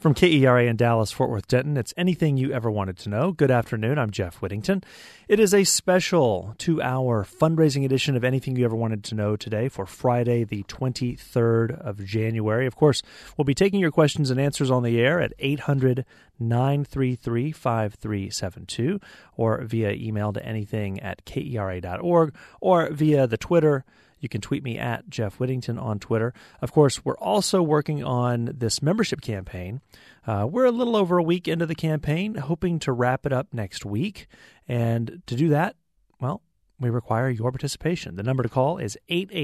From KERA in Dallas, Fort Worth, Denton, it's anything you ever wanted to know. Good afternoon, I'm Jeff Whittington. It is a special 2-hour fundraising edition of Anything You Ever Wanted to Know today for Friday, the 23rd of January. Of course, we'll be taking your questions and answers on the air at 800-933-5372 or via email to anything@kera.org or via the Twitter. You can tweet me at Jeff Whittington on Twitter. Of course, we're also working on this membership campaign. We're a little over a week into the campaign, hoping to wrap it up next week. And to do that, well, we require your participation. The number to call is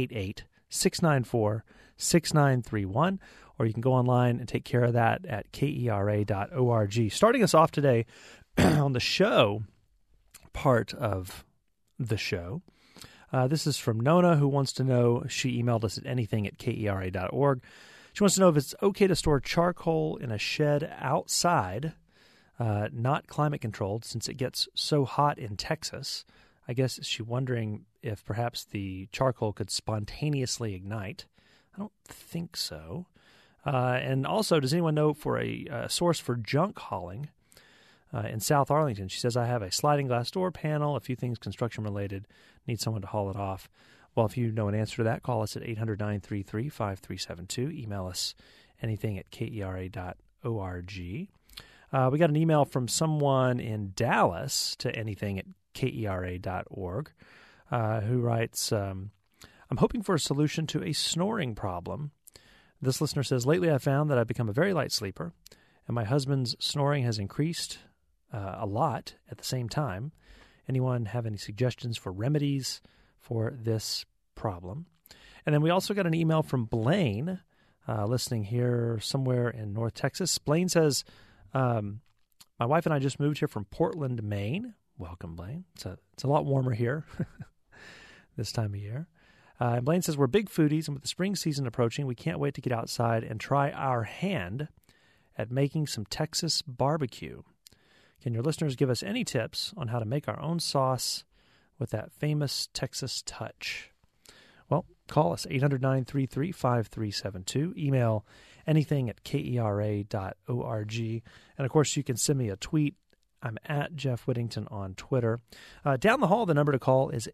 888-694-6931, or you can go online and take care of that at kera.org. Starting us off today on the show part of the show, this is from Nona, who wants to know, she emailed us at anything@kera.org. She wants to know if it's okay to store charcoal in a shed outside, not climate controlled, since it gets so hot in Texas. I guess she's wondering if perhaps the charcoal could spontaneously ignite. I don't think so. And also, does anyone know for a source for junk hauling in South Arlington? She says, I have a sliding glass door panel, a few things construction related, need someone to haul it off. Well, if you know an answer to that, call us at 800-933-5372. Email us anything@kera.org. We got an email from someone in Dallas to anything@kera.org who writes, I'm hoping for a solution to a snoring problem. This listener says, lately I found that I've become a very light sleeper, and my husband's snoring has increased a lot at the same time. Anyone have any suggestions for remedies for this problem? And then we also got an email from Blaine, listening here somewhere in North Texas. Blaine says, my wife and I just moved here from Portland, Maine. Welcome, Blaine. It's a lot warmer here this time of year. And Blaine says, we're big foodies, and with the spring season approaching, we can't wait to get outside and try our hand at making some Texas barbecue. Can your listeners give us any tips on how to make our own sauce with that famous Texas touch? Well, call us, 800-933-5372. Email anything@kera.org. And, of course, you can send me a tweet. I'm at Jeff Whittington on Twitter. Down the hall, the number to call is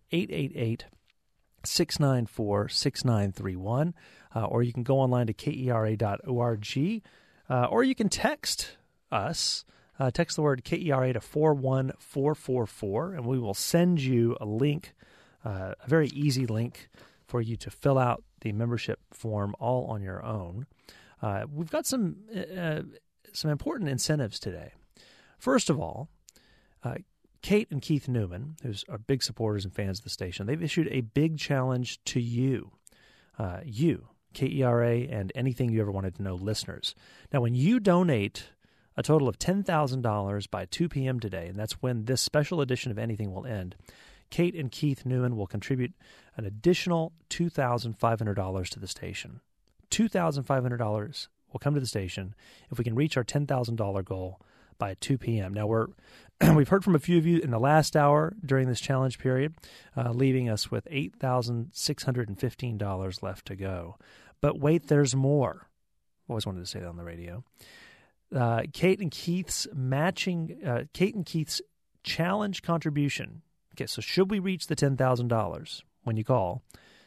888-694-6931. Or you can go online to kera.org. Or you can text us. Text the word KERA to 41444, and we will send you a link, a very easy link for you to fill out the membership form all on your own. We've got some important incentives today. First of all, Kate and Keith Newman, who are big supporters and fans of the station, they've issued a big challenge to you, KERA, and Anything You Ever Wanted to Know listeners. Now, when you donate a total of $10,000 by 2 p.m. today, and that's when this special edition of Anything will end, Kate and Keith Newman will contribute an additional $2,500 to the station. $2,500 will come to the station if we can reach our $10,000 goal by 2 p.m. Now, we've heard from a few of you in the last hour during this challenge period, leaving us with $8,615 left to go. But wait, there's more. Always wanted to say that on the radio. Kate and Keith's challenge contribution. Okay, so should we reach the $10,000 when you call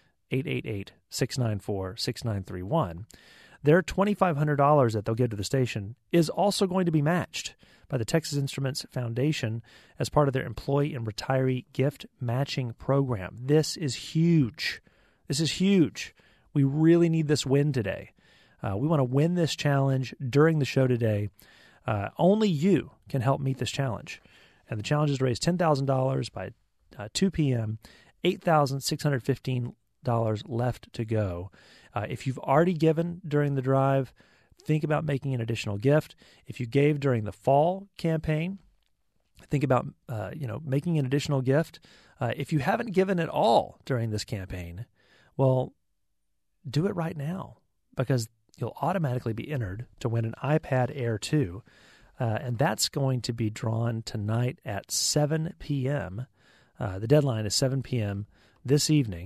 888-694-6931, their $2,500 that they'll give to the station is also going to be matched by the Texas Instruments Foundation as part of their employee and retiree gift matching program. This is huge. This is huge. We really need this win today. We want to win this challenge during the show today. Only you can help meet this challenge. And the challenge is to raise $10,000 by 2 p.m., $8,615 left to go. If you've already given during the drive, think about making an additional gift. If you gave during the fall campaign, think about making an additional gift. If you haven't given at all during this campaign, well, do it right now, because you'll automatically be entered to win an iPad Air 2, and that's going to be drawn tonight at 7 p.m. The deadline is 7 p.m. this evening.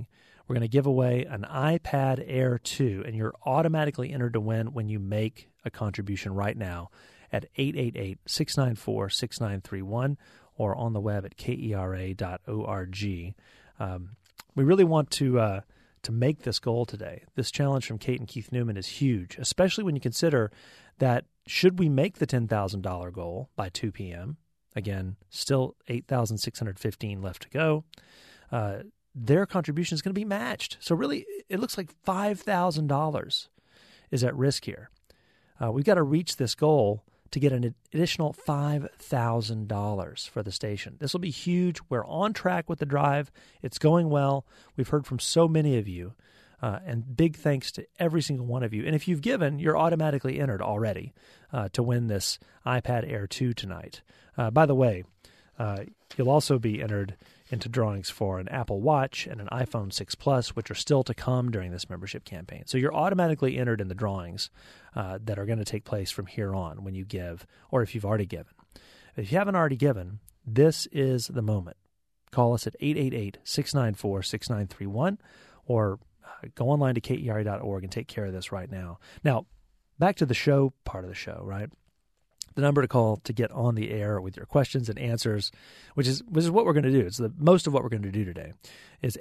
We're going to give away an iPad Air 2, and you're automatically entered to win when you make a contribution right now at 888-694-6931 or on the web at kera.org. We really want to make this goal today. This challenge from Kate and Keith Newman is huge, especially when you consider that should we make the $10,000 goal by 2 p.m., again, still 8,615 left to go, their contribution is going to be matched. So really, it looks like $5,000 is at risk here. We've got to reach this goal to get an additional $5,000 for the station. This will be huge. We're on track with the drive. It's going well. We've heard from so many of you, and big thanks to every single one of you. And if you've given, you're automatically entered already to win this iPad Air 2 tonight. By the way, you'll also be entered into drawings for an Apple Watch and an iPhone 6 Plus, which are still to come during this membership campaign. So you're automatically entered in the drawings that are going to take place from here on when you give, or if you've already given. If you haven't already given, this is the moment. Call us at 888-694-6931 or go online to kera.org and take care of this right now. Now, back to the show part of the show, right? The number to call to get on the air with your questions and answers, which is what we're going to do. It's most of what we're going to do today, is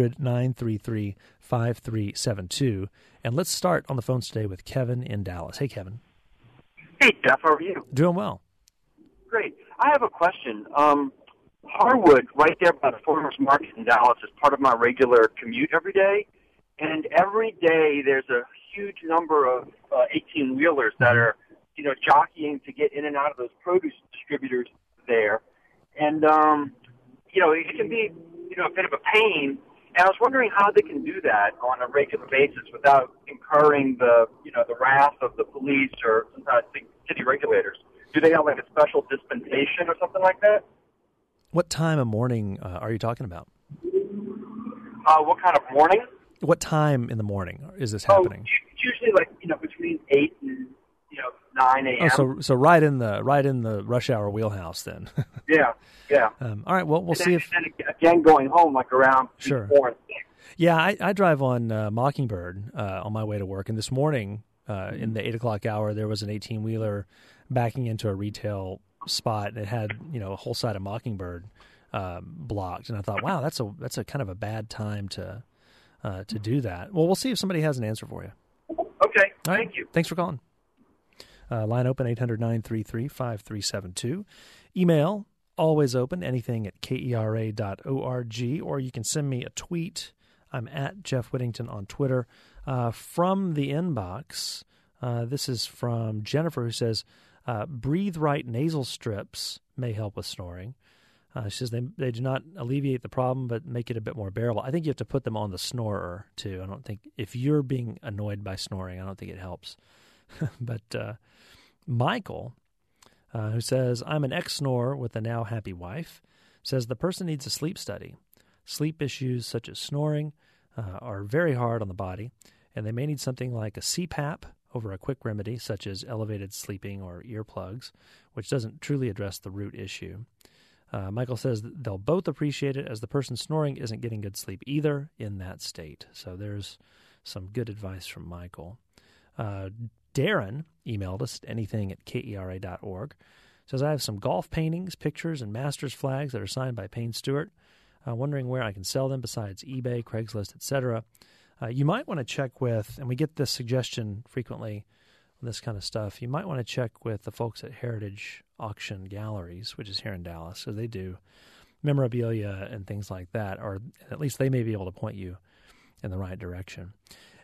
800-933-5372. And let's start on the phones today with Kevin in Dallas. Hey, Kevin. Hey, Jeff. How are you? Doing well. Great. I have a question. Harwood, right there by the Farmers Market in Dallas, is part of my regular commute every day. And every day there's a huge number of 18-wheelers that are jockeying to get in and out of those produce distributors there. And, it can be, a bit of a pain. And I was wondering how they can do that on a regular basis without incurring the wrath of the police or sometimes the city regulators. Do they have like a special dispensation or something like that? What time of morning are you talking about? What kind of morning? What time in the morning is this happening? It's usually like, between 8 and 9 a.m. Oh, so right in the rush hour wheelhouse then. Yeah. All right. Well, we'll see if again going home like around 4 and 6. Yeah, I drive on Mockingbird on my way to work, and this morning in the 8 o'clock hour there was an 18-wheeler backing into a retail spot, and it had a whole side of Mockingbird blocked, and I thought, wow, that's a kind of a bad time to do that. Well, we'll see if somebody has an answer for you. Okay. All right. Thank you. Thanks for calling. Line open, 800-933-5372. Email, always open, anything at kera.org, or you can send me a tweet. I'm at Jeff Whittington on Twitter. From the inbox, this is from Jennifer, who says, Breathe Right nasal strips may help with snoring. She says they do not alleviate the problem, but make it a bit more bearable. I think you have to put them on the snorer, too. I don't think, if you're being annoyed by snoring, I don't think it helps. But Michael, who says, I'm an ex-snorer with a now happy wife, says the person needs a sleep study. Sleep issues such as snoring are very hard on the body, and they may need something like a CPAP over a quick remedy such as elevated sleeping or earplugs, which doesn't truly address the root issue. Michael says that they'll both appreciate it as the person snoring isn't getting good sleep either in that state. So there's some good advice from Michael. Darren emailed us at anything at kera.org. Says, I have some golf paintings, pictures, and master's flags that are signed by Payne Stewart. Wondering where I can sell them besides eBay, Craigslist, etc. You might want to check with, and we get this suggestion frequently on this kind of stuff, you might want to check with the folks at Heritage Auction Galleries, which is here in Dallas. So they do memorabilia and things like that, or at least they may be able to point you in the right direction.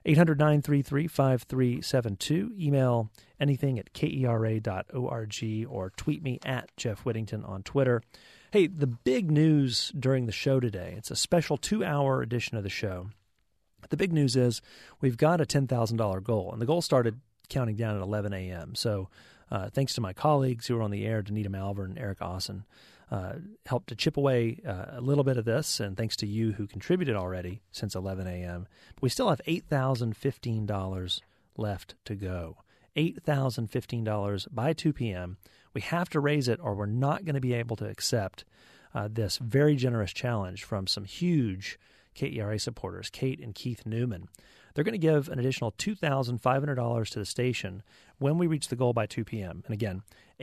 800-933-5372. Email anything at kera.org or tweet me at Jeff Whittington on Twitter. Hey, the big news during the show today, it's a special 2-hour edition of the show. The big news is we've got a $10,000 goal, and the goal started counting down at 11 a.m. So thanks to my colleagues who were on the air, Danita Malvern and Eric Austin, helped to chip away a little bit of this, and thanks to you who contributed already since 11 a.m. But we still have $8,015 left to go. $8,015 by 2 p.m. We have to raise it, or we're not going to be able to accept this very generous challenge from some huge KERA supporters, Kate and Keith Newman. They're going to give an additional $2,500 to the station when we reach the goal by 2 p.m. And again,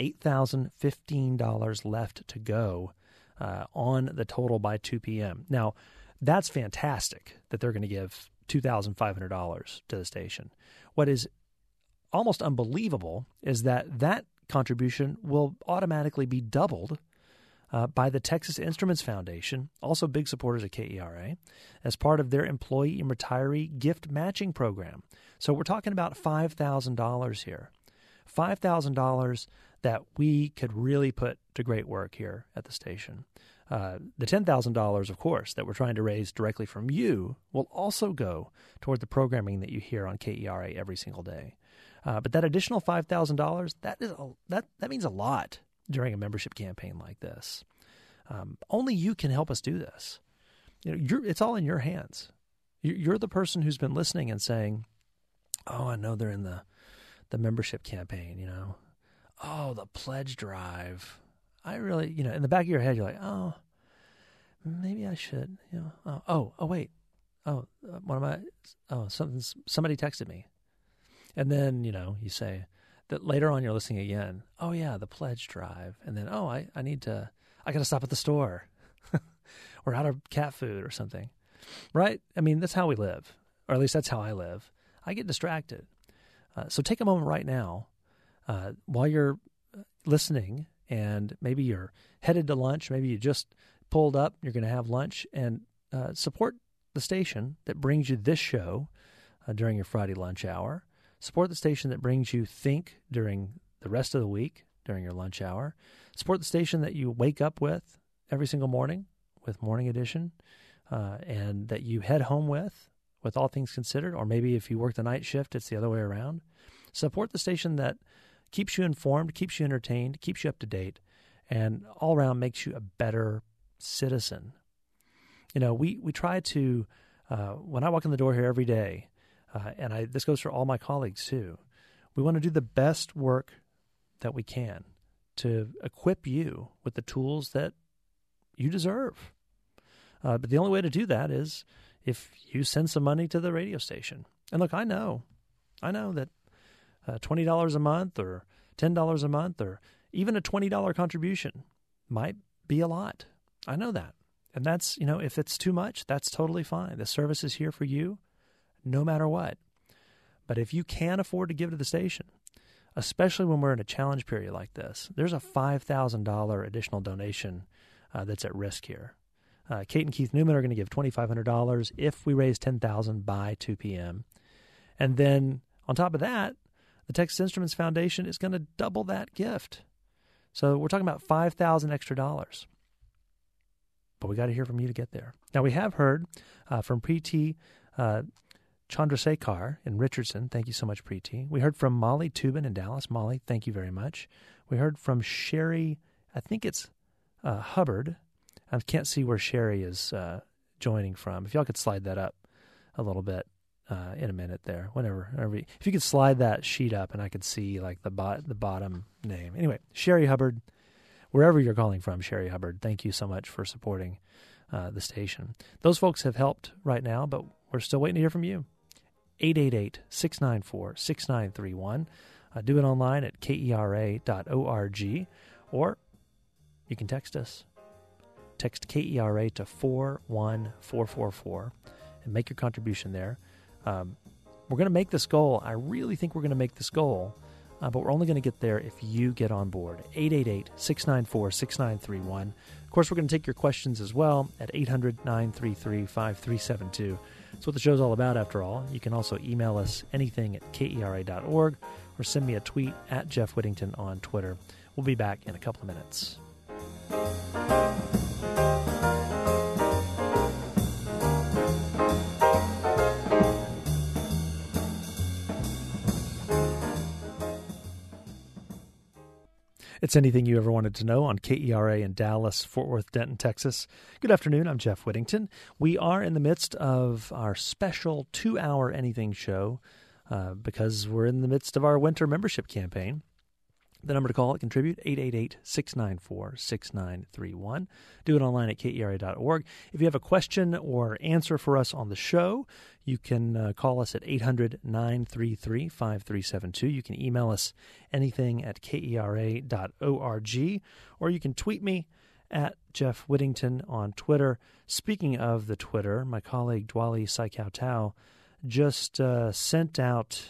$8,015 left to go on the total by 2 p.m. Now, that's fantastic that they're going to give $2,500 to the station. What is almost unbelievable is that contribution will automatically be doubled by the Texas Instruments Foundation, also big supporters of KERA, as part of their employee and retiree gift matching program. So we're talking about $5,000 here. $5,000 that we could really put to great work here at the station. The $10,000, of course, that we're trying to raise directly from you will also go toward the programming that you hear on KERA every single day. But that additional $5,000, that means a lot during a membership campaign like this. Only you can help us do this. It's all in your hands. You're the person who's been listening and saying, "Oh, I know they're in the membership campaign. Oh, the pledge drive. I really, in the back of your head, you're like, oh, maybe I should. Wait. Somebody texted me, and then you say that later on you're listening again. Oh yeah, the pledge drive, and then I got to stop at the store. We're out of cat food or something, right? I mean, that's how we live, or at least that's how I live. I get distracted. So take a moment right now while you're listening, and maybe you're headed to lunch, maybe you just pulled up, you're going to have lunch, and support the station that brings you this show during your Friday lunch hour. Support the station that brings you Think during the rest of the week during your lunch hour. Support the station that you wake up with every single morning with Morning Edition, and that you head home with All Things Considered, or maybe if you work the night shift, it's the other way around. Support the station that keeps you informed, keeps you entertained, keeps you up to date, and all around makes you a better citizen. We try to, when I walk in the door here every day, and this goes for all my colleagues too, we want to do the best work that we can to equip you with the tools that you deserve. But the only way to do that is if you send some money to the radio station. And look, I know that $20 a month or $10 a month or even a $20 contribution might be a lot. I know that. And that's, if it's too much, that's totally fine. The service is here for you no matter what. But if you can afford to give to the station, especially when we're in a challenge period like this, there's a $5,000 additional donation that's at risk here. Kate and Keith Newman are going to give $2,500 if we raise $10,000 by 2 p.m. And then on top of that, the Texas Instruments Foundation is going to double that gift. So we're talking about $5,000 extra dollars. But we got to hear from you to get there. Now, we have heard from Preeti Chandrasekhar in Richardson. Thank you so much, Preeti. We heard from Molly Tubin in Dallas. Molly, thank you very much. We heard from Sherry, I think it's Hubbard. I can't see where Sherry is joining from. If y'all could slide that up a little bit in a minute there, whenever if you could slide that sheet up and I could see like the bottom name. Anyway, Sherry Hubbard, wherever you're calling from, Sherry Hubbard, thank you so much for supporting the station. Those folks have helped right now, but we're still waiting to hear from you. 888-694-6931. Do it online at kera.org, or you can text us. Text KERA to 41444 and make your contribution there. We're going to make this goal. I really think we're going to make this goal, but we're only going to get there if you get on board. 888-694-6931. Of course, we're going to take your questions as well at 800-933-5372. That's what the show's all about, after all. You can also email us anything at kera.org or send me a tweet at Jeff Whittington on Twitter. We'll be back in a couple of minutes. It's anything you ever wanted to know on KERA in Dallas, Fort Worth, Denton, Texas. Good afternoon. I'm Jeff Whittington. We are in the midst of our special 2-hour Anything show because we're in the midst of our winter membership campaign. The number to call and contribute, 888-694-6931. Do it online at KERA.org. If you have a question or answer for us on the show, you can call us at 800-933-5372. You can email us anything at KERA.org, or you can tweet me at Jeff Whittington on Twitter. Speaking of the Twitter, my colleague Dwali Saikau just sent out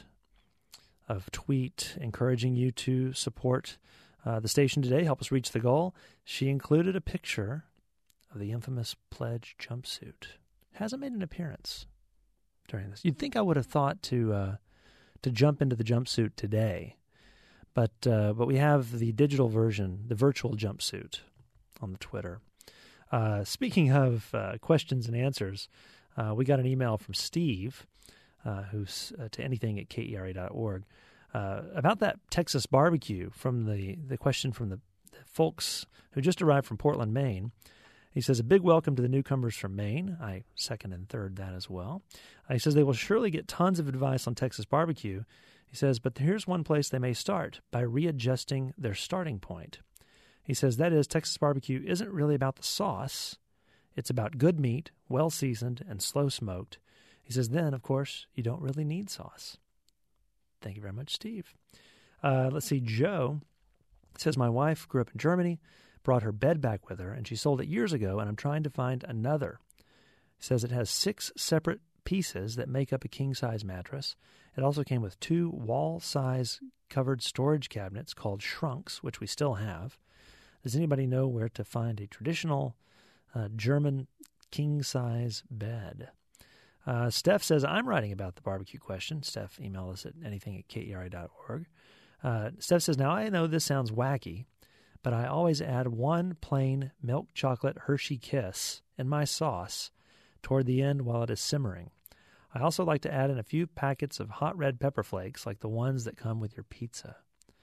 a tweet encouraging you to support the station today, help us reach the goal. She included a picture of the infamous Pledge jumpsuit. Hasn't made an appearance during this. You'd think I would have thought to jump into the jumpsuit today, but we have the digital version, the virtual jumpsuit, on the Twitter. Speaking of questions and answers, we got an email from Steve, who's to anything at KERA.org, about that Texas barbecue, from the question from the folks who just arrived from Portland, Maine. He says, a big welcome to the newcomers from Maine. I second and third that as well. He says they will surely get tons of advice on Texas barbecue. He says, but here's one place they may start, by readjusting their starting point. He says, that is, Texas barbecue isn't really about the sauce. It's about good meat, well-seasoned, and slow-smoked. He says, then, of course, you don't really need sauce. Thank you very much, Steve. Let's see, Joe says, my wife grew up in Germany, brought her bed back with her, and she sold it years ago, and I'm trying to find another. He says it has 6 separate pieces that make up a king-size mattress. It also came with 2 wall-size covered storage cabinets called shrunks, which we still have. Does anybody know where to find a traditional German king-size bed? Steph says, I'm writing about the barbecue question. Steph, email us at anything at KERA.org. Steph says, now I know this sounds wacky, but I always add 1 plain milk chocolate Hershey Kiss in my sauce toward the end while it is simmering. I also like to add in a few packets of hot red pepper flakes, like the ones that come with your pizza.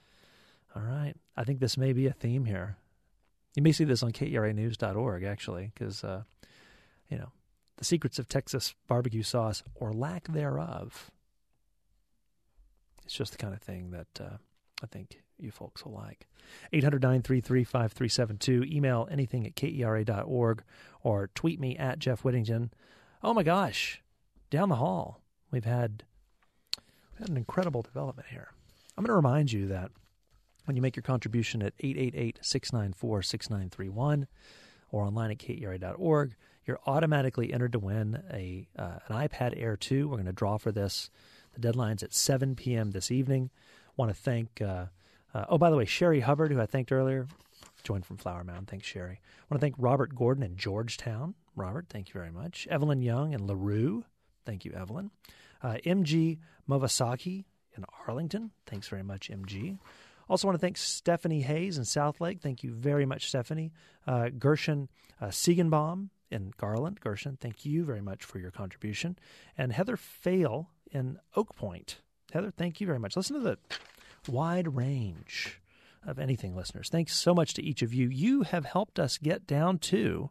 All right. I think this may be a theme here. You may see this on KERAnews.org, actually, because, the secrets of Texas barbecue sauce, or lack thereof. It's just the kind of thing that I think you folks will like. 800-933-5372. Email anything at KERA.org, or tweet me at Jeff Whittington. Oh my gosh, down the hall, we've had an incredible development here. I'm going to remind you that when you make your contribution at 888-694-6931 or online at KERA.org, you're automatically entered to win an iPad Air 2. We're going to draw for this. The deadline's at 7 p.m. this evening. Want to thank, by the way, Sherry Hubbard, who I thanked earlier, joined from Flower Mound. Thanks, Sherry. Want to thank Robert Gordon in Georgetown. Robert, thank you very much. Evelyn Young in LaRue. Thank you, Evelyn. MG Movasaki in Arlington. Thanks very much, MG. Also want to thank Stephanie Hayes in Southlake. Thank you very much, Stephanie. Gershon Siegenbaum in Garland. Gershon, thank you very much for your contribution. And Heather Fail in Oak Point. Heather, thank you very much. Listen to the wide range of anything, listeners. Thanks so much to each of you. You have helped us get down to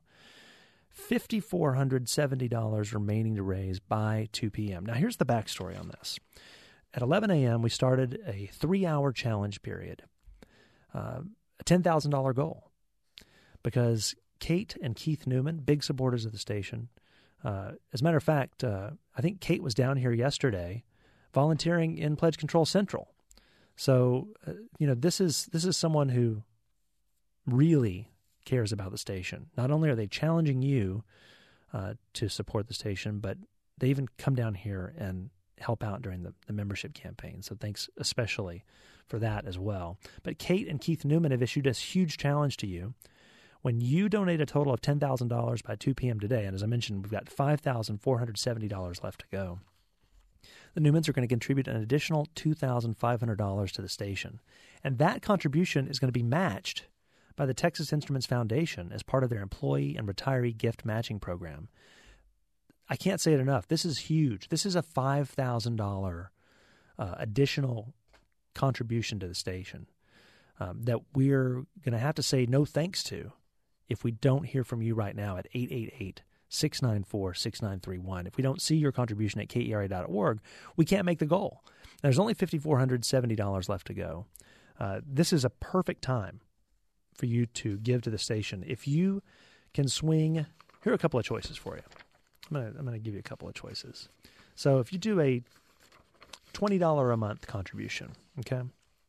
$5,470 remaining to raise by 2 p.m. Now, here's the backstory on this. At 11 a.m., we started a 3-hour challenge period, a $10,000 goal, because Kate and Keith Newman, big supporters of the station. As a matter of fact, I think Kate was down here yesterday volunteering in Pledge Control Central. So, this is someone who really cares about the station. Not only are they challenging you to support the station, but they even come down here and help out during the membership campaign. So thanks especially for that as well. But Kate and Keith Newman have issued a huge challenge to you. When you donate a total of $10,000 by 2 p.m. today, and as I mentioned, we've got $5,470 left to go, the Newmans are going to contribute an additional $2,500 to the station. And that contribution is going to be matched by the Texas Instruments Foundation as part of their employee and retiree gift matching program. I can't say it enough. This is huge. This is a $5,000 additional contribution to the station that we're going to have to say no thanks to if we don't hear from you right now at 888-694-6931. If we don't see your contribution at KERA.org, we can't make the goal. There's only $5,470 left to go. this is a perfect time for you to give to the station. If you can swing, here are a couple of choices for you. I'm gonna give you a couple of choices. So if you do a $20 a month contribution, okay,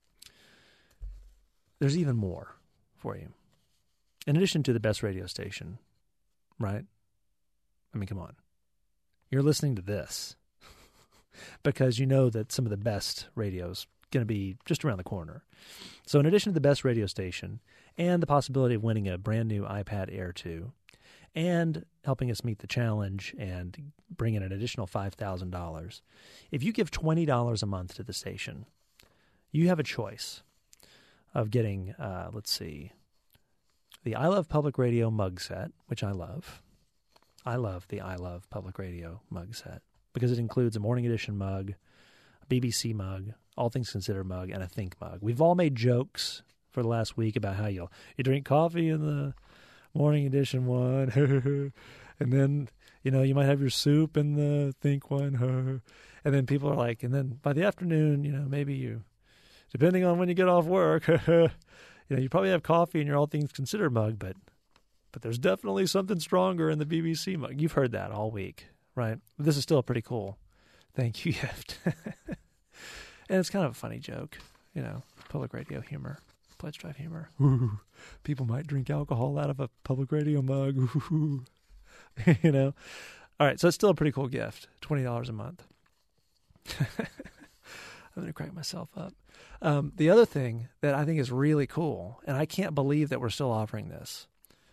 there's even more for you. In addition to the best radio station, right? I mean, come on. You're listening to this because you know that some of the best radio's going to be just around the corner. So in addition to the best radio station and the possibility of winning a brand new iPad Air 2 and helping us meet the challenge and bring in an additional $5,000, if you give $20 a month to the station, you have a choice of getting, the I Love Public Radio mug set, which I love. I love the I Love Public Radio mug set because it includes a Morning Edition mug, a BBC mug, All Things Considered mug, and a Think mug. We've all made jokes for the last week about how you drink coffee in the Morning Edition one, and then you might have your soup in the Think one, and then people are like, and then by the afternoon, maybe you, depending on when you get off work, you probably have coffee in your All Things Considered mug, but there's definitely something stronger in the BBC mug. You've heard that all week, right? But this is still a pretty cool thank you gift. And it's kind of a funny joke, public radio humor, pledge drive humor. Ooh, people might drink alcohol out of a public radio mug. Ooh. All right, so it's still a pretty cool gift, $20 a month. I'm going to crack myself up. The other thing that I think is really cool, and I can't believe that we're still offering this,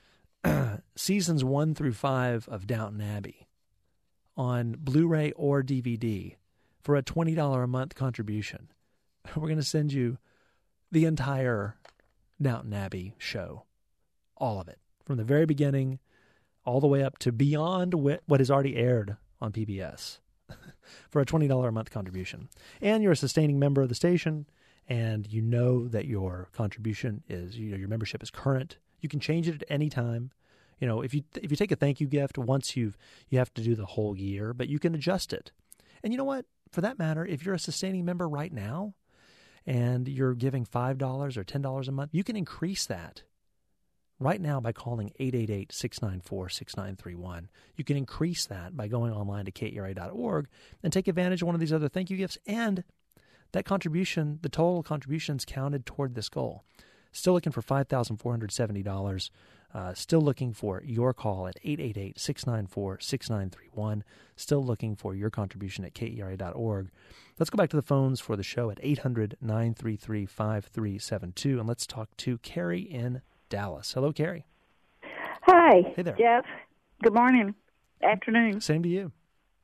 seasons 1 through 5 of Downton Abbey on Blu-ray or DVD for a $20 a month contribution. We're going to send you the entire Downton Abbey show, all of it, from the very beginning all the way up to beyond what is already aired on PBS. For a $20 a month contribution. And you're a sustaining member of the station, and you know that your contribution is, your membership is current. You can change it at any time. If you take a thank you gift, once you have to do the whole year, but you can adjust it. And you know what? For that matter, if you're a sustaining member right now and you're giving $5 or $10 a month, you can increase that right now by calling 888-694-6931. You can increase that by going online to KERA.org and take advantage of one of these other thank you gifts. And that contribution, the total contributions counted toward this goal. Still looking for $5,470. Still looking for your call at 888-694-6931. Still looking for your contribution at KERA.org. Let's go back to the phones for the show at 800-933-5372. And let's talk to Carrie in Dallas. Hello, Carrie. Hi. Hey there. Jeff. Good morning. Afternoon. Same to you.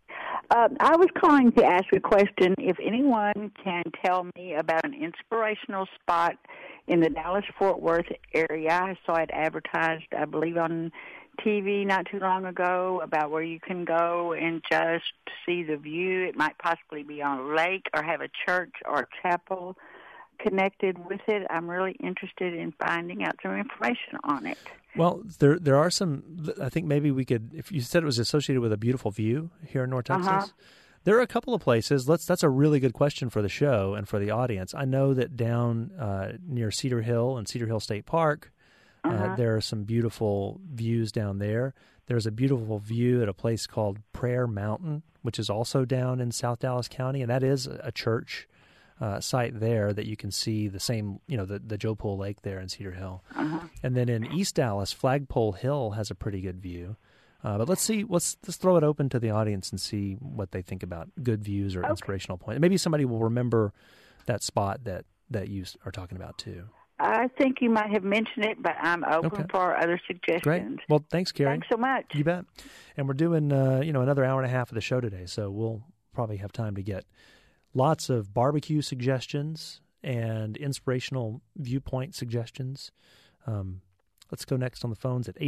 I was calling to ask a question. If anyone can tell me about an inspirational spot in the Dallas-Fort Worth area. I saw it advertised, I believe, on TV not too long ago about where you can go and just see the view. It might possibly be on a lake or have a church or a chapel connected with it. I'm really interested in finding out some information on it. Well, there are some, I think maybe we could, if you said it was associated with a beautiful view here in North Texas, there are a couple of places. That's a really good question for the show and for the audience. I know that down near Cedar Hill and Cedar Hill State Park, there are some beautiful views down there. There's a beautiful view at a place called Prayer Mountain, which is also down in South Dallas County, and that is a church site there that you can see the same, the Joe Pool Lake there in Cedar Hill. And then in East Dallas, Flagpole Hill has a pretty good view. But let's throw it open to the audience and see what they think about good views or inspirational points. Maybe somebody will remember that spot that you are talking about too. I think you might have mentioned it, but I'm open for other suggestions. Great. Well, thanks, Carrie. Thanks so much. You bet. And we're doing, another hour and a half of the show today, so we'll probably have time to get lots of barbecue suggestions and inspirational viewpoint suggestions. Let's go next on the phones at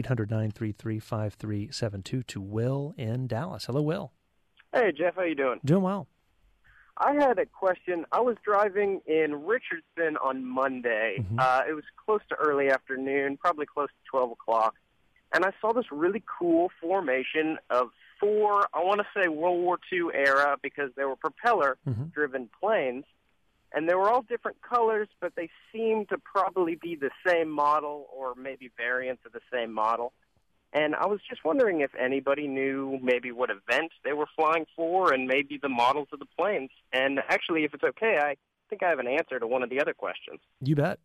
800-933-5372 to Will in Dallas. Hello, Will. Hey, Jeff. How you doing? Doing well. I had a question. I was driving in Richardson on Monday. It was close to early afternoon, probably close to 12 o'clock. And I saw this really cool formation of 4, I want to say World War II era, because they were propeller-driven planes. And they were all different colors, but they seemed to probably be the same model or maybe variants of the same model. And I was just wondering if anybody knew maybe what event they were flying for and maybe the models of the planes. And actually, if it's okay, I think I have an answer to one of the other questions. You bet.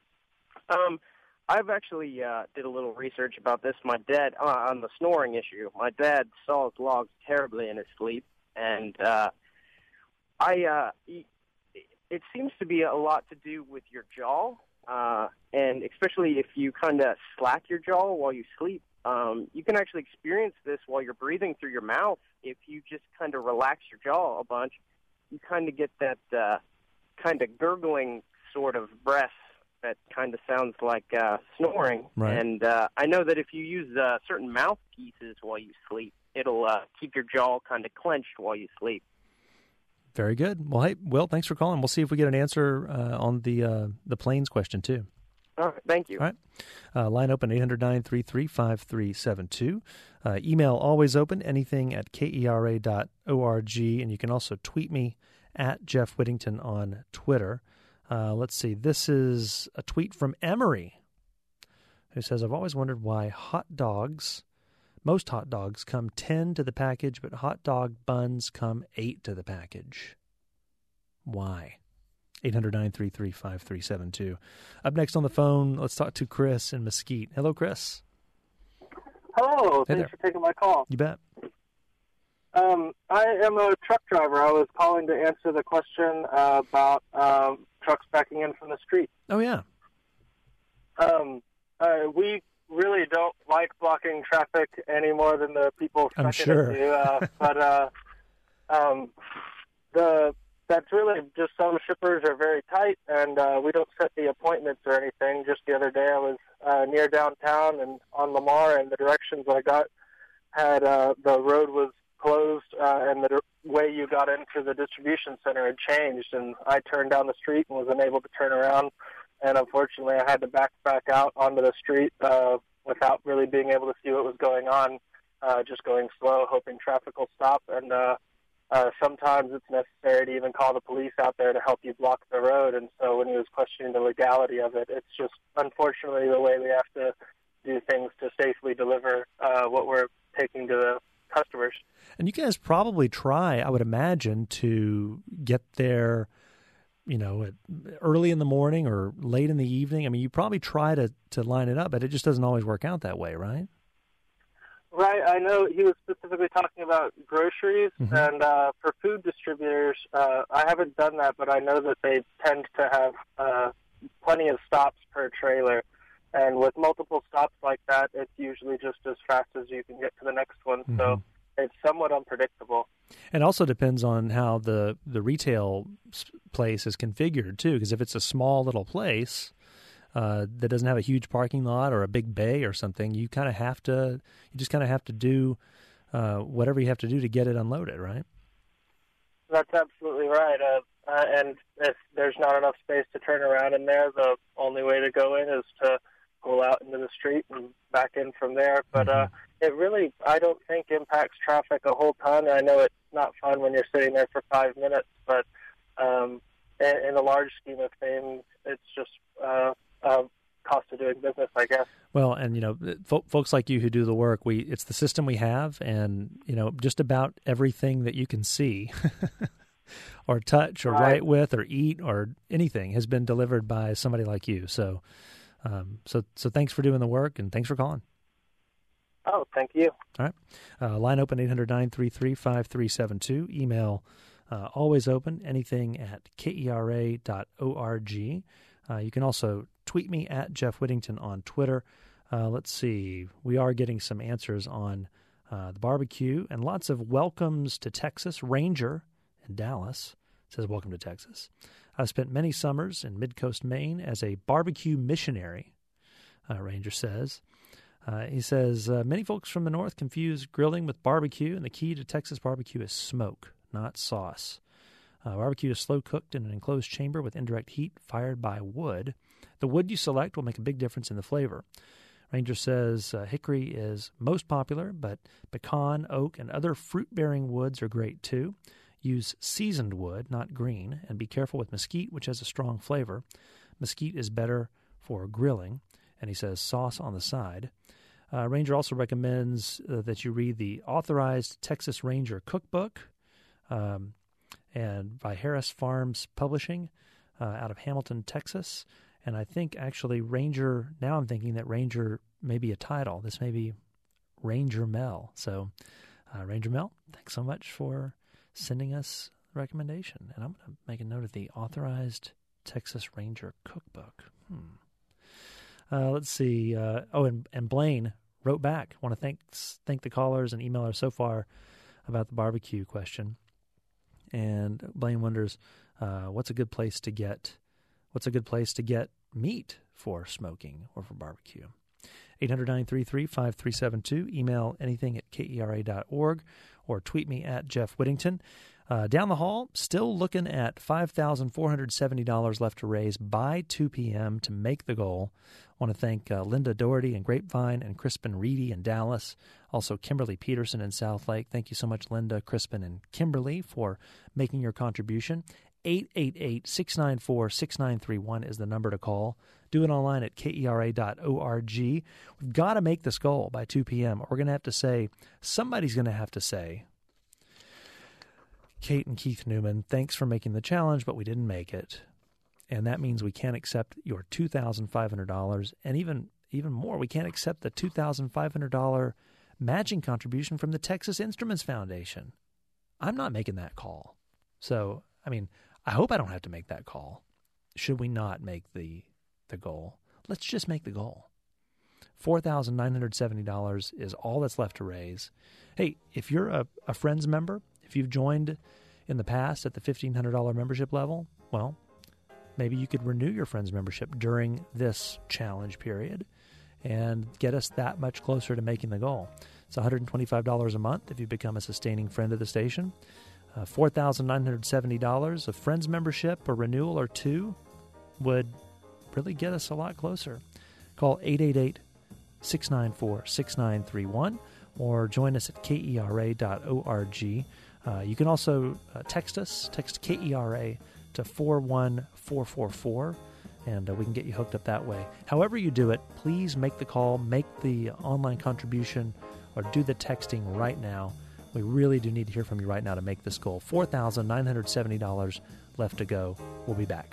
I've actually did a little research about this. My dad, on the snoring issue, my dad saws logs terribly in his sleep. And it seems to be a lot to do with your jaw, and especially if you kind of slack your jaw while you sleep. You can actually experience this while you're breathing through your mouth. If you just kind of relax your jaw a bunch, you kind of get that kind of gurgling sort of breath that kind of sounds like snoring. Right. And I know that if you use certain mouthpieces while you sleep, it'll keep your jaw kind of clenched while you sleep. Very good. Well, hey, Will, thanks for calling. We'll see if we get an answer on the planes question, too. All right, thank you. All right. Line open, 800-933-5372. Email always open, anything at kera.org. And you can also tweet me at Jeff Whittington on Twitter. Let's see. This is a tweet from Emery, who says, I've always wondered why most hot dogs come 10 to the package, but hot dog buns come 8 to the package. Why? 800-933-5372. Up next on the phone, let's talk to Chris in Mesquite. Hello, Chris. Hello. Hey Thanks there. for taking my call. You bet. I am a truck driver. I was calling to answer the question about trucks backing in from the street. Oh, yeah. We really don't like blocking traffic any more than the people I'm stuck sure. in it do. That's really just some shippers are very tight, and we don't set the appointments or anything. Just the other day I was near downtown and on Lamar, and the directions I got had the road was closed, and the way you got into the distribution center had changed, and I turned down the street and was unable to turn around, and unfortunately I had to back out onto the street without really being able to see what was going on, just going slow, hoping traffic will stop, and sometimes it's necessary to even call the police out there to help you block the road, and so when he was questioning the legality of it, it's just unfortunately the way we have to do things to safely deliver what we're taking to the customers. And you guys probably try, I would imagine, to get there, early in the morning or late in the evening. I mean, you probably try to line it up, but it just doesn't always work out that way, right? Right. I know he was specifically talking about groceries, and for food distributors, I haven't done that, but I know that they tend to have plenty of stops per trailer. And with multiple stops like that, it's usually just as fast as you can get to the next one. Mm-hmm. So it's somewhat unpredictable. It also depends on how the retail place is configured, too, because if it's a small little place that doesn't have a huge parking lot or a big bay or something, you just kind of have to do whatever you have to do to get it unloaded, right? That's absolutely right. And if there's not enough space to turn around in there, the only way to go in is to pull out into the street and back in from there. But it really, I don't think, impacts traffic a whole ton. I know it's not fun when you're sitting there for 5 minutes, but in the large scheme of things, it's just cost of doing business, I guess. Well, and, folks like you who do the work, it's the system we have, and, just about everything that you can see or touch or write with or eat or anything has been delivered by somebody like you. So thanks for doing the work, and thanks for calling. Oh, thank you. All right. Line open, 800-933-5372. Email always open, anything at kera.org. You can also tweet me at Jeff Whittington on Twitter. Let's see. We are getting some answers on the barbecue and lots of welcomes to Texas. Ranger in Dallas says, welcome to Texas. I've spent many summers in Mid-Coast Maine as a barbecue missionary, Ranger says. He says, many folks from the north confuse grilling with barbecue, and the key to Texas barbecue is smoke, not sauce. Barbecue is slow-cooked in an enclosed chamber with indirect heat fired by wood. The wood you select will make a big difference in the flavor. Ranger says hickory is most popular, but pecan, oak, and other fruit-bearing woods are great too. Use seasoned wood, not green, and be careful with mesquite, which has a strong flavor. Mesquite is better for grilling, and he says sauce on the side. Ranger also recommends that you read the Authorized Texas Ranger Cookbook and by Harris Farms Publishing out of Hamilton, Texas. And I think actually Ranger, now I'm thinking that Ranger may be a title. This may be Ranger Mel. So Ranger Mel, thanks so much for sending us the recommendation. And I'm going to make a note of the Authorized Texas Ranger Cookbook. Let's see. And Blaine wrote back. I want to thank the callers and emailers so far about the barbecue question. And Blaine wonders, what's a good place to get meat for smoking or for barbecue? 800-933-5372. Email anything@kera.org or tweet me at Jeff Whittington. Down the hall, still looking at $5,470 left to raise by 2 p.m. to make the goal. I want to thank Linda Doherty in Grapevine and Crispin Reedy in Dallas. Also, Kimberly Peterson in Southlake. Thank you so much, Linda, Crispin, and Kimberly, for making your contribution. 888-694-6931 is the number to call. Do it online at kera.org. We've got to make this goal by 2 p.m. We're going to have to say, somebody's going to have to say, Kate and Keith Newman, thanks for making the challenge, but we didn't make it. And that means we can't accept your $2,500. And even more, we can't accept the $2,500 matching contribution from the Texas Instruments Foundation. I'm not making that call. So, I hope I don't have to make that call. Should we not make the goal? Let's just make the goal. $4,970 is all that's left to raise. Hey, if you're a Friends member, if you've joined in the past at the $1,500 membership level, well, maybe you could renew your Friends membership during this challenge period and get us that much closer to making the goal. It's $125 a month if you become a sustaining friend of the station. $4,970 of Friends membership or renewal or two would really get us a lot closer. Call 888-694-6931 or join us at kera.org. You can also text us, text KERA to 41444, and we can get you hooked up that way. However you do it, please make the call, make the online contribution, or do the texting right now. We really do need to hear from you right now to make this goal. $4,970 left to go. We'll be back.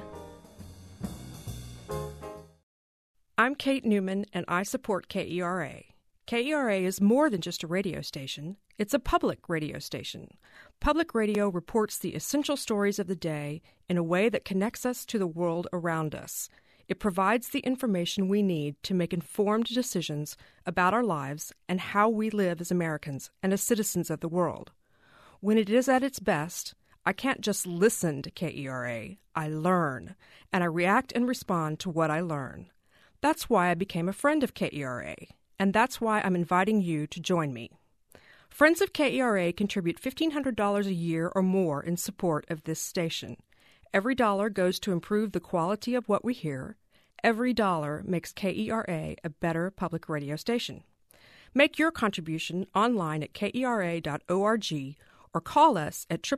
I'm Kate Newman, and I support KERA. KERA is more than just a radio station. It's a public radio station. Public radio reports the essential stories of the day in a way that connects us to the world around us. It provides the information we need to make informed decisions about our lives and how we live as Americans and as citizens of the world. When it is at its best, I can't just listen to KERA. I learn, and I react and respond to what I learn. That's why I became a friend of KERA, and that's why I'm inviting you to join me. Friends of KERA contribute $1,500 a year or more in support of this station. Every dollar goes to improve the quality of what we hear. Every dollar makes KERA a better public radio station. Make your contribution online at kera.org or call us at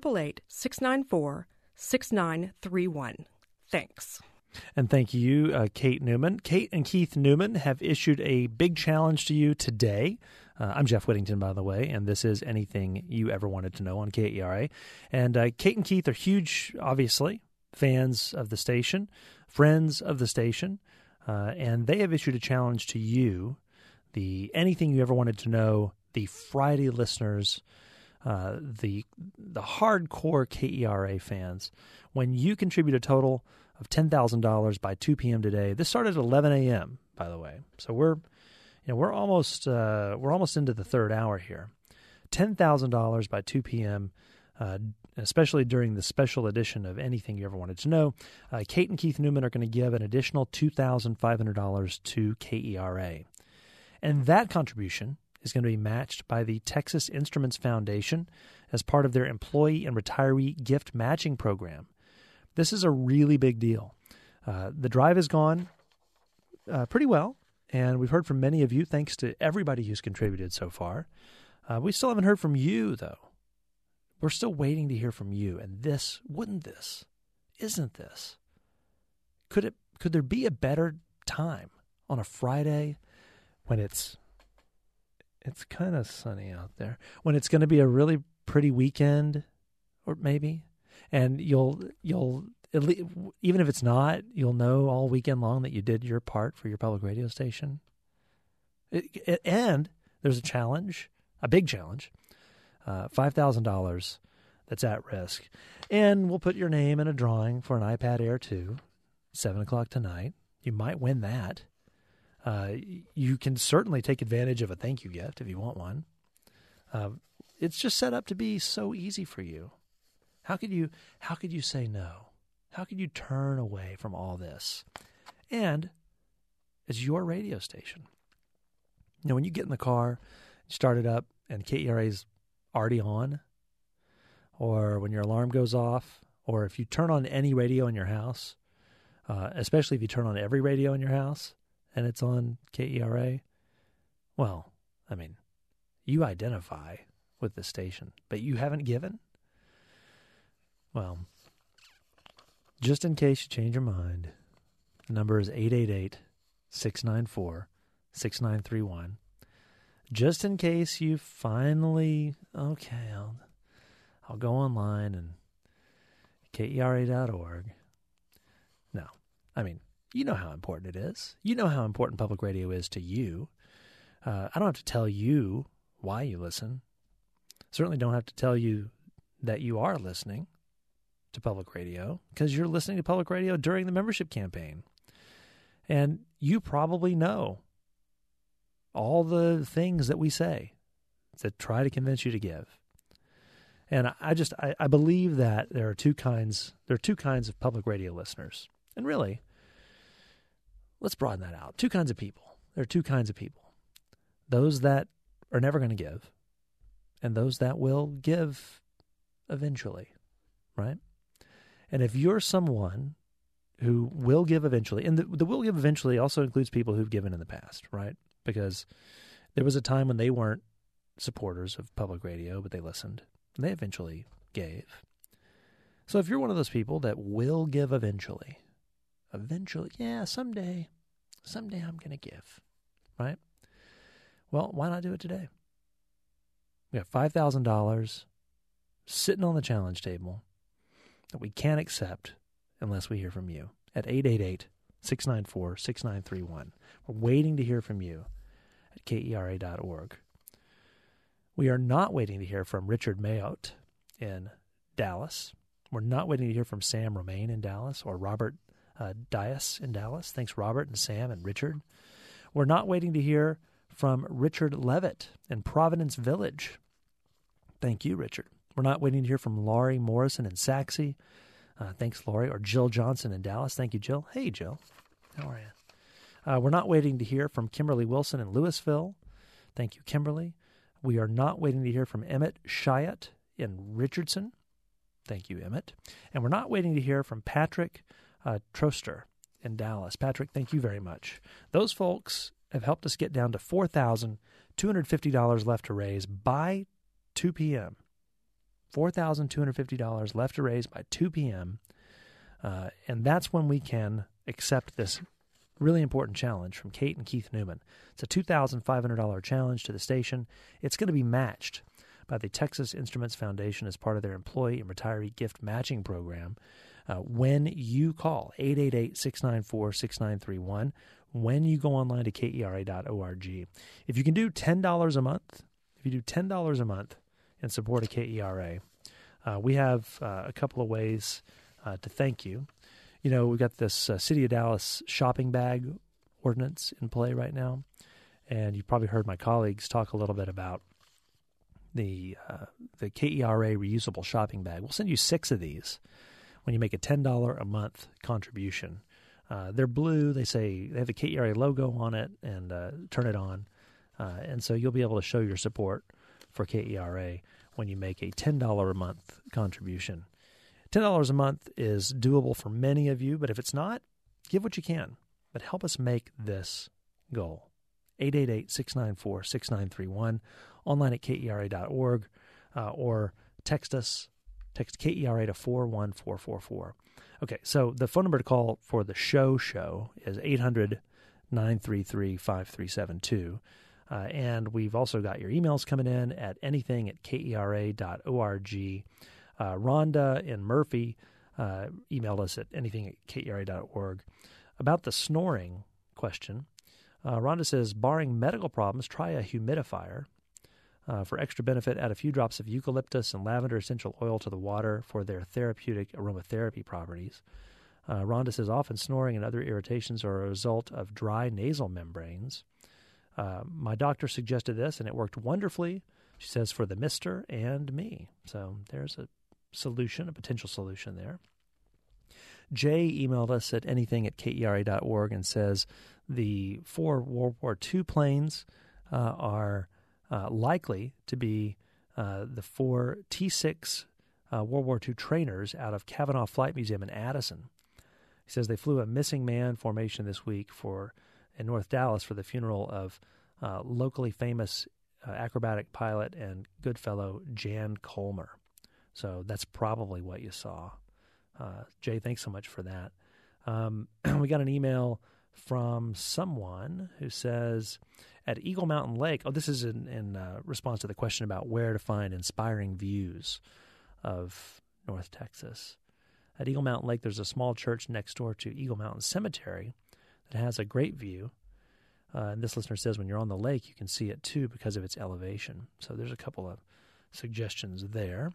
888-694-6931. Thanks. And thank you, Kate Newman. Kate and Keith Newman have issued a big challenge to you today. I'm Jeff Whittington, by the way, and this is Anything You Ever Wanted to Know on KERA. And Kate and Keith are huge, obviously, fans of the station, friends of the station, and they have issued a challenge to you, the Anything You Ever Wanted to Know, the Friday listeners, the hardcore KERA fans. When you contribute a total of $10,000 by 2 p.m. today, this started at 11 a.m., by the way, so we're almost into the third hour here. $10,000 by 2 p.m., especially during the special edition of Anything You Ever Wanted to Know. Kate and Keith Newman are going to give an additional $2,500 to KERA. And that contribution is going to be matched by the Texas Instruments Foundation as part of their employee and retiree gift matching program. This is a really big deal. The drive has gone pretty well, and we've heard from many of you, thanks to everybody who's contributed so far. We still haven't heard from you, though. We're still waiting to hear from you. And isn't this? Could there be a better time on a Friday when it's kind of sunny out there, when it's going to be a really pretty weekend, or maybe, and you'll even if it's not, you'll know all weekend long that you did your part for your public radio station. And there's a challenge, a big challenge, $5,000 that's at risk, and we'll put your name in a drawing for an iPad Air 2, 7:00 tonight. You might win that. You can certainly take advantage of a thank you gift if you want one. It's just set up to be so easy for you. How could you say no? How could you turn away from all this? And it's your radio station. You know, when you get in the car, you start it up, and KERA's already on, or when your alarm goes off, or if you turn on any radio in your house, especially if you turn on every radio in your house and it's on KERA, well, I mean, you identify with the station, but you haven't given? Well, just in case you change your mind, the number is 888-694-6931. Just in case you finally, okay, I'll go online and KERA.org. No, I mean, you know how important it is. You know how important public radio is to you. I don't have to tell you why you listen. Certainly don't have to tell you that you are listening to public radio, because you're listening to public radio during the membership campaign. And you probably know all the things that we say that try to convince you to give. And I believe that there are two kinds of public radio listeners. And really, let's broaden that out. Two kinds of people. There are two kinds of people. Those that are never going to give, and those that will give eventually, right? And if you're someone who will give eventually, and the will give eventually also includes people who've given in the past, right? Because there was a time when they weren't supporters of public radio, but they listened, and they eventually gave. So if you're one of those people that will give eventually, yeah, someday I'm going to give, right? Well, why not do it today? We got $5,000 sitting on the challenge table that we can't accept unless we hear from you at 888-694-6931. We're waiting to hear from you at KERA.org. We are not waiting to hear from Richard Mayotte in Dallas. We're not waiting to hear from Sam Romaine in Dallas or Robert Dias in Dallas. Thanks, Robert and Sam and Richard. We're not waiting to hear from Richard Levitt in Providence Village. Thank you, Richard. We're not waiting to hear from Laurie Morrison in Saxe. Thanks, Laurie. Or Jill Johnson in Dallas. Thank you, Jill. Hey, Jill. How are you? We're not waiting to hear from Kimberly Wilson in Louisville. Thank you, Kimberly. We are not waiting to hear from Emmett Chiat in Richardson. Thank you, Emmett. And we're not waiting to hear from Patrick Troster in Dallas. Patrick, thank you very much. Those folks have helped us get down to $4,250 left to raise by 2 p.m. $4,250 left to raise by 2 p.m. And that's when we can accept this really important challenge from Kate and Keith Newman. It's a $2,500 challenge to the station. It's going to be matched by the Texas Instruments Foundation as part of their employee and retiree gift matching program. When you call 888-694-6931, when you go online to KERA.org. If you can do $10 a month, in support of KERA, we have a couple of ways to thank you. You know, we've got this City of Dallas shopping bag ordinance in play right now, and you've probably heard my colleagues talk a little bit about the KERA reusable shopping bag. We'll send you 6 of these when you make a $10 a month contribution. They're blue. They have the KERA logo on it, and turn it on. And so you'll be able to show your support for KERA when you make a $10 a month contribution. $10 a month is doable for many of you, but if it's not, give what you can. But help us make this goal. 888-694-6931, online at KERA.org, or text us. Text KERA to 41444. Okay, so the phone number to call for the show is 800-933-5372. And we've also got your emails coming in at anything@kera.org. Rhonda and Murphy emailed us at anything@kera.org about the snoring question. Rhonda says, barring medical problems, try a humidifier. For extra benefit, add a few drops of eucalyptus and lavender essential oil to the water for their therapeutic aromatherapy properties. Rhonda says, often snoring and other irritations are a result of dry nasal membranes. My doctor suggested this, and it worked wonderfully, she says, for the mister and me. So there's a solution, a potential solution there. Jay emailed us at anything@kera.org and says the 4 World War II planes are likely to be the 4 T-6 World War II trainers out of Cavanaugh Flight Museum in Addison. He says they flew a missing man formation this week in North Dallas for the funeral of locally famous acrobatic pilot and good fellow Jan Colmer. So that's probably what you saw. Jay, thanks so much for that. We got an email from someone who says, at Eagle Mountain Lake, this is in response to the question about where to find inspiring views of North Texas. At Eagle Mountain Lake, there's a small church next door to Eagle Mountain Cemetery that has a great view. And this listener says when you're on the lake, you can see it too because of its elevation. So there's a couple of suggestions there.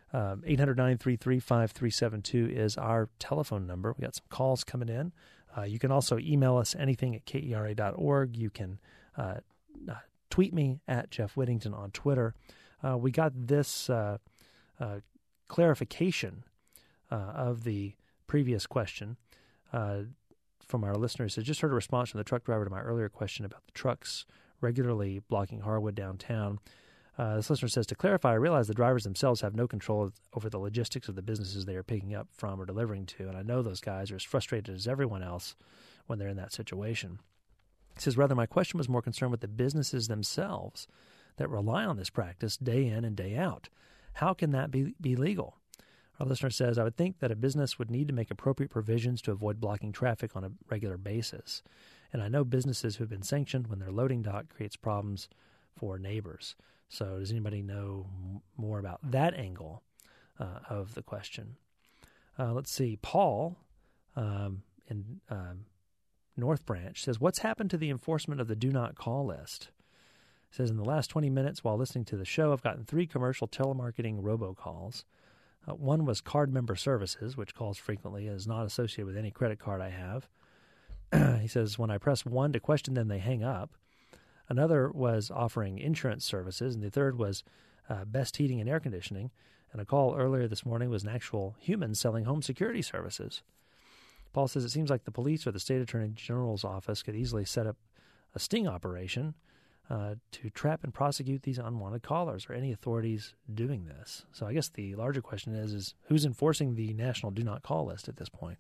800-933-5372 is our telephone number. We got some calls coming in. You can also email us anything@kera.org. You can tweet me at Jeff Whittington on Twitter. We got this clarification of the previous question from our listeners. I just heard a response from the truck driver to my earlier question about the trucks regularly blocking Harwood downtown. This listener says, to clarify, I realize the drivers themselves have no control over the logistics of the businesses they are picking up from or delivering to, and I know those guys are as frustrated as everyone else when they're in that situation. He says, rather, my question was more concerned with the businesses themselves that rely on this practice day in and day out. How can that be legal? Our listener says, I would think that a business would need to make appropriate provisions to avoid blocking traffic on a regular basis. And I know businesses who have been sanctioned when their loading dock creates problems for neighbors. So does anybody know more about that angle of the question? Let's see. Paul in North Branch says, what's happened to the enforcement of the do not call list? He says, in the last 20 minutes while listening to the show, I've gotten 3 commercial telemarketing robocalls. One was card member services, which calls frequently and is not associated with any credit card I have. He says, when I press 1 to question them, they hang up. Another was offering insurance services, and the third was best heating and air conditioning. And a call earlier this morning was an actual human selling home security services. Paul says it seems like the police or the state attorney general's office could easily set up a sting operation to trap and prosecute these unwanted callers. Are any authorities doing this? So I guess the larger question is who's enforcing the national do not call list at this point?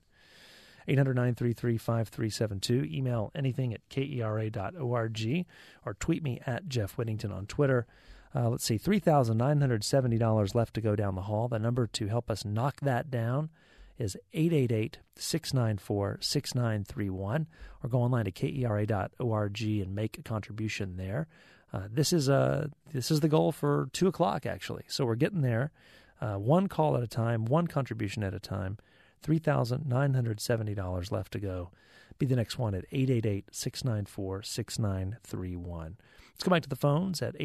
800-933-5372. Email anything@kera.org or tweet me at Jeff Whittington on Twitter. Let's see, $3,970 left to go down the hall. The number to help us knock that down is 888-694-6931, or go online to kera.org and make a contribution there. This is the goal for 2 o'clock, actually. So we're getting there, one call at a time, one contribution at a time. $3,970 left to go. Be the next one at 888-694-6931. Let's go back to the phones at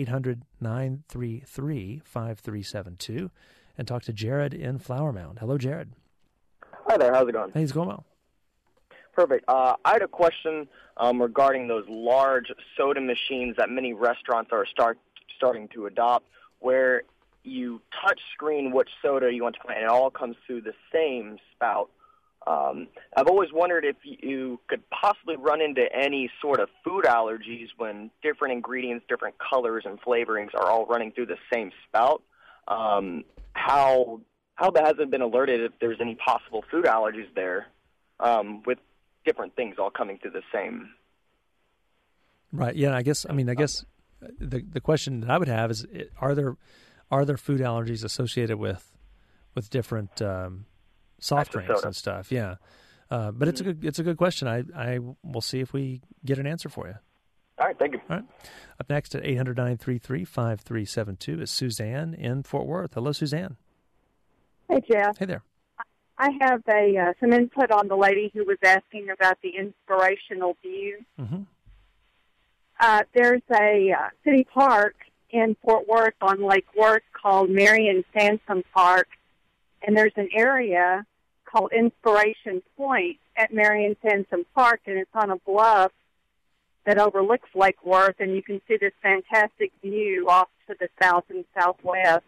800-933-5372 and talk to Jared in Flower Mound. Hello, Jared. Hi there. How's it going? Hey, it's going well. Perfect. I had a question regarding those large soda machines that many restaurants are starting to adopt, where you touch screen which soda you want to play, and it all comes through the same spout. I've always wondered if you could possibly run into any sort of food allergies when different ingredients, different colors, and flavorings are all running through the same spout. How that hasn't been alerted if there's any possible food allergies there with different things all coming through the same. Right. Yeah. I guess the question that I would have is, are there are there food allergies associated with different soft drinks and stuff? Yeah. But it's a good question. I will see if we get an answer for you. All right, thank you. All right. Up next at 800-933-5372 is Suzanne in Fort Worth. Hello, Suzanne. Hey, Jeff. Hey there. I have some input on the lady who was asking about the inspirational view. Mm-hmm. There's a city park in Fort Worth on Lake Worth called Marion Sansom Park, and there's an area called Inspiration Point at Marion Sansom Park, and it's on a bluff that overlooks Lake Worth, and you can see this fantastic view off to the south and southwest.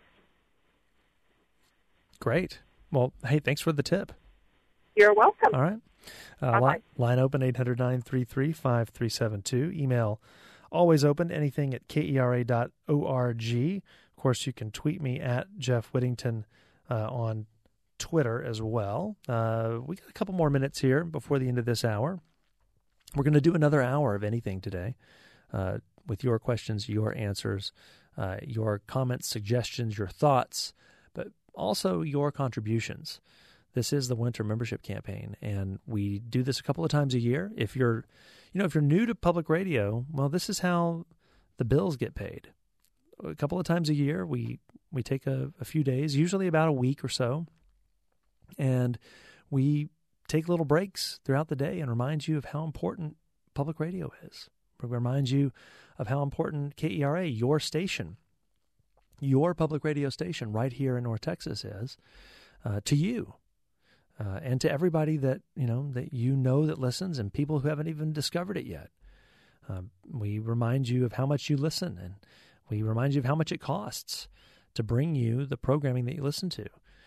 Great. Well, hey, thanks for the tip. You're welcome. All right. Line open, 800-933-5372. Email always open, anything at kera.org. Of course, you can tweet me at Jeff Whittington on Twitter as well. We got a couple more minutes here before the end of this hour. We're going to do another hour of anything today with your questions, your answers, your comments, suggestions, your thoughts, but also your contributions. This is the winter membership campaign, and we do this a couple of times a year. If you're new to public radio, well, this is how the bills get paid. A couple of times a year, we take a few days, usually about a week or so, and we take little breaks throughout the day and remind you of how important public radio is. We remind you of how important KERA, your station, your public radio station right here in North Texas is to you and to everybody that that listens and people who haven't even discovered it yet. We remind you of how much you listen, and we remind you of how much it costs to bring you the programming that you listen to.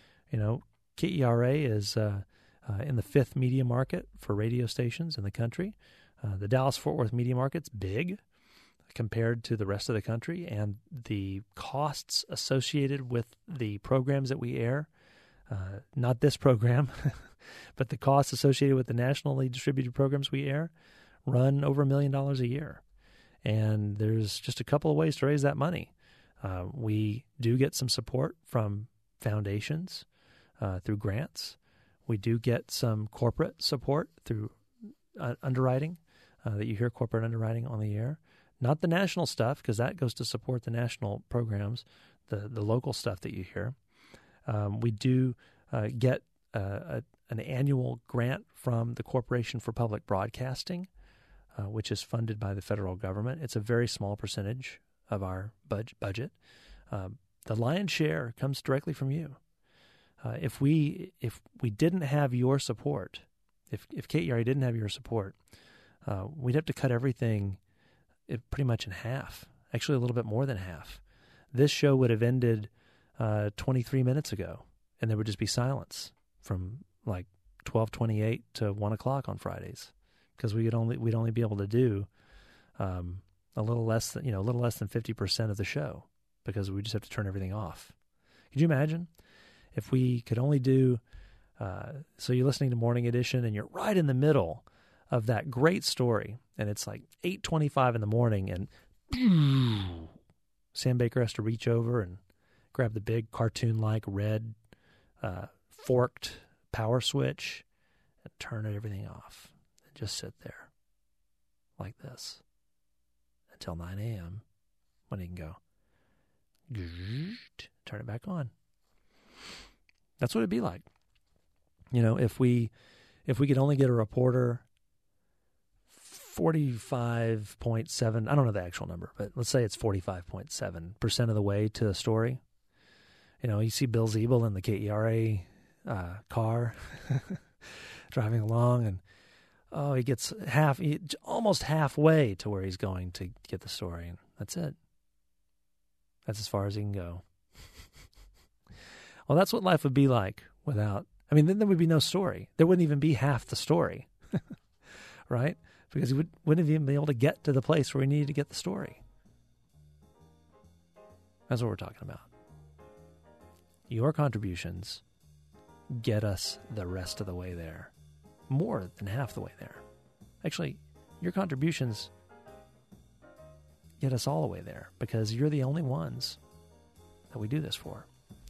KERA is in the fifth media market for radio stations in the country. The Dallas-Fort Worth media market's big compared to the rest of the country, and the costs associated with the programs that we air, not this program, but the costs associated with the nationally distributed programs we air, run over $1 million a year. And there's just a couple of ways to raise that money. We do get some support from foundations through grants. We do get some corporate support through underwriting, that you hear corporate underwriting on the air. Not the national stuff, because that goes to support the national programs, the local stuff that you hear. We do get an annual grant from the Corporation for Public Broadcasting, which is funded by the federal government. It's a very small percentage of our budget. The lion's share comes directly from you. If we didn't have your support, if KERA didn't have your support, we'd have to cut everything pretty much in half, actually a little bit more than half. This show would have ended 23 minutes ago, and there would just be silence from like 12:28 to 1 o'clock on Fridays, because we'd only be able to do a little less than 50% of the show, because we just have to turn everything off. Could you imagine if we could only do? So you're listening to Morning Edition, and you're right in the middle of that great story, and it's like 8:25 in the morning, and Sam Baker has to reach over and grab the big cartoon-like red forked power switch and turn everything off and just sit there like this until 9 a.m. when he can go turn it back on. That's what it'd be like. If we could only get a reporter 45.7, I don't know the actual number, but let's say it's 45.7% of the way to the story. You see Bill Ziebel in the KERA car driving along, and he gets almost halfway to where he's going to get the story, and that's it. That's as far as he can go. Well, that's what life would be like without, then there would be no story. There wouldn't even be half the story, right? Because he wouldn't even be able to get to the place where we needed to get the story. That's what we're talking about. Your contributions get us the rest of the way there. More than half the way there. Actually, your contributions get us all the way there, because you're the only ones that we do this for.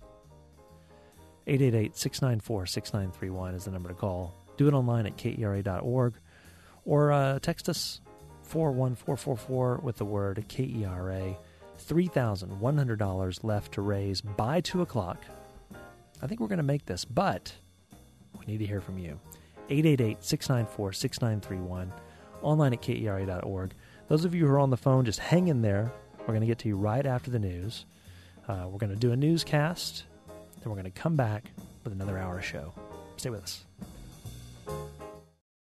888-694-6931 is the number to call. Do it online at KERA.org or text us 41444 with the word KERA. $3,100 left to raise by 2 o'clock. I think we're going to make this, but we need to hear from you. 888-694-6931, online at KERA.org. Those of you who are on the phone, just hang in there. We're going to get to you right after the news. We're going to do a newscast, then we're going to come back with another hour show. Stay with us.